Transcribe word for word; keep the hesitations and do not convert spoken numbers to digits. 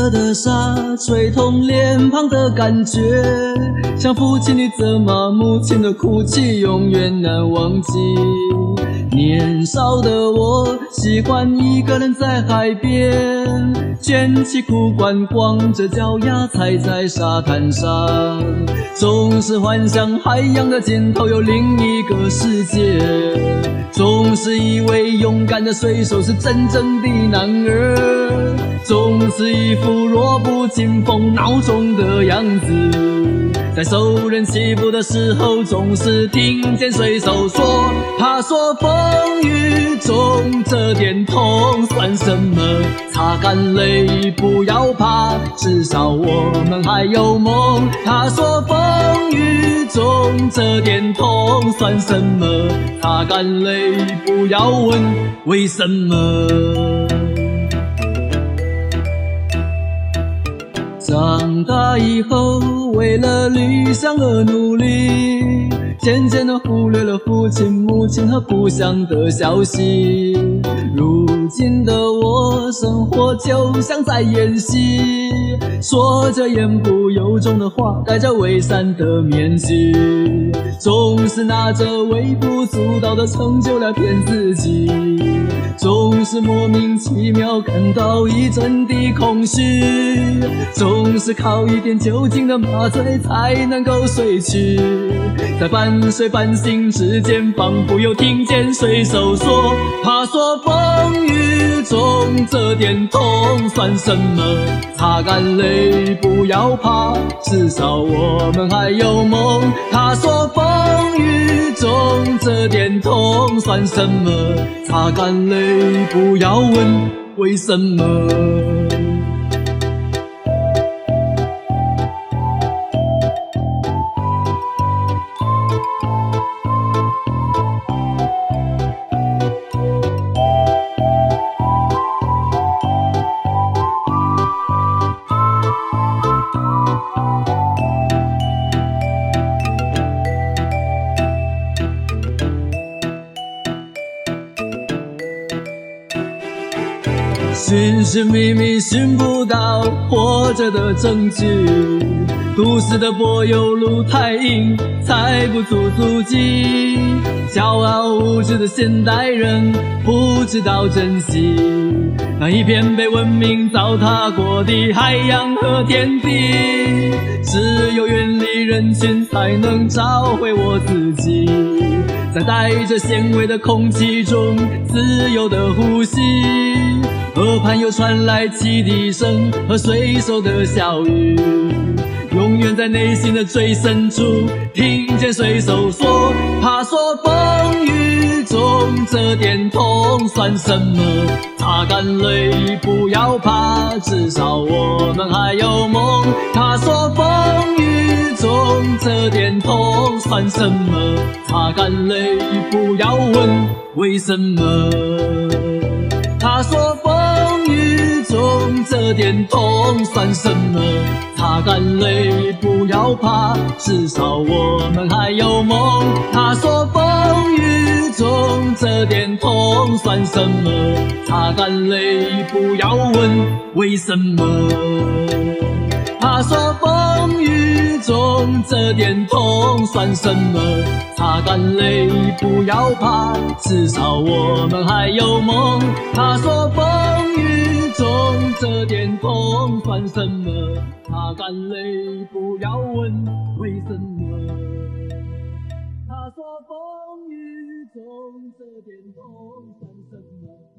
色的沙吹痛脸庞的感觉，像父亲的责骂，母亲的哭泣，永远难忘记。年少的我喜欢一个人在海边，卷起裤管，光着脚丫踩在沙滩上，总是幻想海洋的尽头有另一个世界，总是以为勇敢的水手是真正的男儿，总是一副弱不禁风孬种的样子，在受人欺负的时候总是听见水手说，他说风雨中这点痛算什么，擦干泪不要怕，至少我们还有梦。他说风雨中这点痛算什么，擦干泪不要问为什么。长大以后为了理想而努力，渐渐地忽略了父亲母亲和故乡的消息，如今的我生活就像在演戏，说着言不由衷的话，戴着伪善的面具，总是拿着微不足道的成就来骗自己，总是莫名其妙感到一阵的空虚，总是靠一点酒精的麻醉才能够睡去，在半睡半醒之间仿佛又听见水手说，他说风雨中这点痛算什么，擦干泪不要怕，至少我们还有梦。他说风雨中这点痛算什么，擦干泪不要问为什么。寻寻觅觅寻不到活着的证据，都市的柏油路太硬，踩不出足迹，骄傲无知的现代人不知道珍惜那一片被文明糟蹋过的海洋和天地，只有远离人群才能找回我自己，在带着咸味的空气中自由的呼吸，河畔又传来汽笛声和水手的笑语，永远在内心的最深处听见水手说，他说风雨中这点痛算什么，擦干泪不要怕，至少我们还有梦。他说风雨中这点痛算什么，擦干泪不要问为什么。他说风雨中这点痛算什么，擦干泪不要怕，至少我们还有梦。他说风雨中这点痛算什么，擦干泪不要问为什么。他说风雨中这点痛算什么，擦干泪不要怕，至少我们还有梦。他说风雨中这点痛算什么，擦干泪不要问为什么。他说风雨中这点痛算什么。